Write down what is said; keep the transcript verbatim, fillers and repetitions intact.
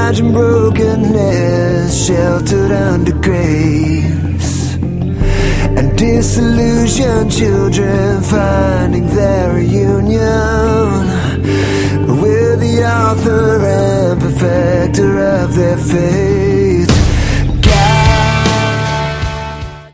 imagine brokenness sheltered under grace, and disillusioned children finding their reunion with the author and perfecter of their faith.